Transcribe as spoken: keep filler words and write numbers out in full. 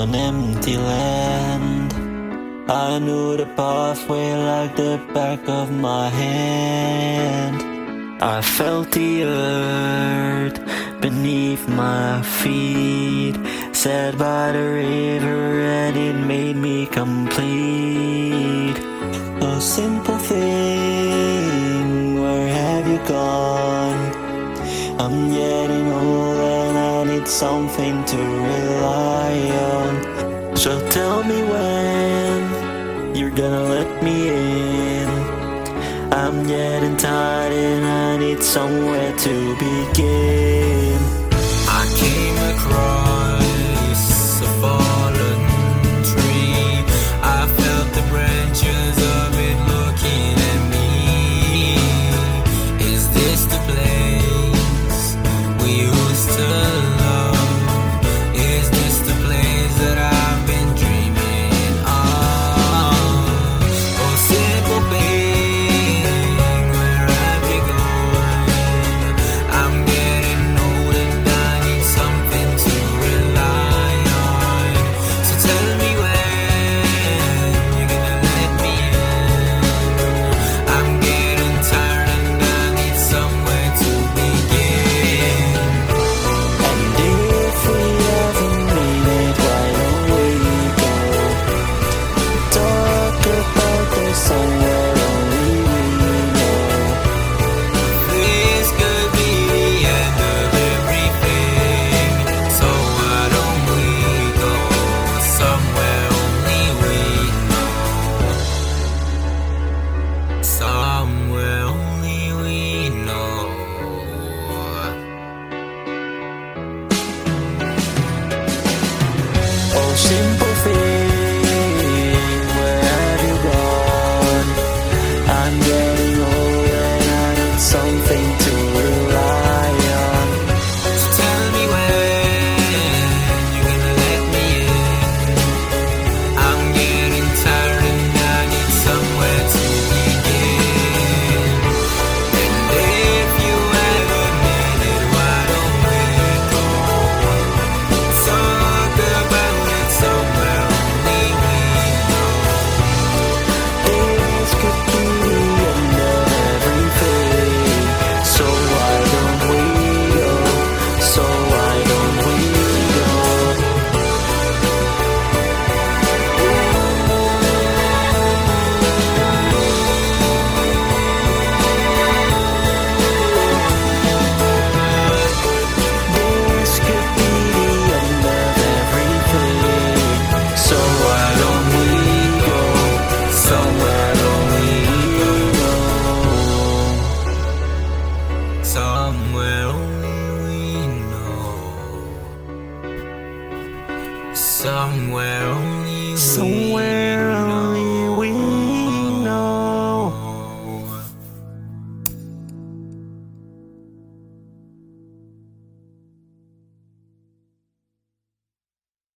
an empty land. I knew the pathway like the back of my hand. I felt the earth beneath my feet, sat by the river and it made me complete. A simple thing, where have you gone? I'm getting old and I need something to rely on. So tell me when you're gonna let me in. I'm getting tired and I need somewhere to begin. I came across a fallen tree. I felt the branches of it looking at me. Is this the place we used to love? Is this the place that I've been dreaming of? Oh, simple babe, where have you gone? I'm getting old and I need something to rely on. So tell me when you're gonna let me in. I'm getting tired and I need somewhere to begin. And if we haven't made it, why don't we go talk about there's somewhere only we know? This could be the end of everything. So why don't we go somewhere only we know? Somewhere only we know. Oh, simple thing, where have you gone? I'm getting old and I need something to rely on. So tell me when you're gonna let me in. I'm getting tired and I need somewhere to begin. And if you ever need it, why don't we go talk about it somewhere only we know? This could be the end of everything. So why don't we go? So why don't we go? This could be the end of everything. So why don't we go somewhere only we know? Somewhere only we know. Somewhere only we Somewhere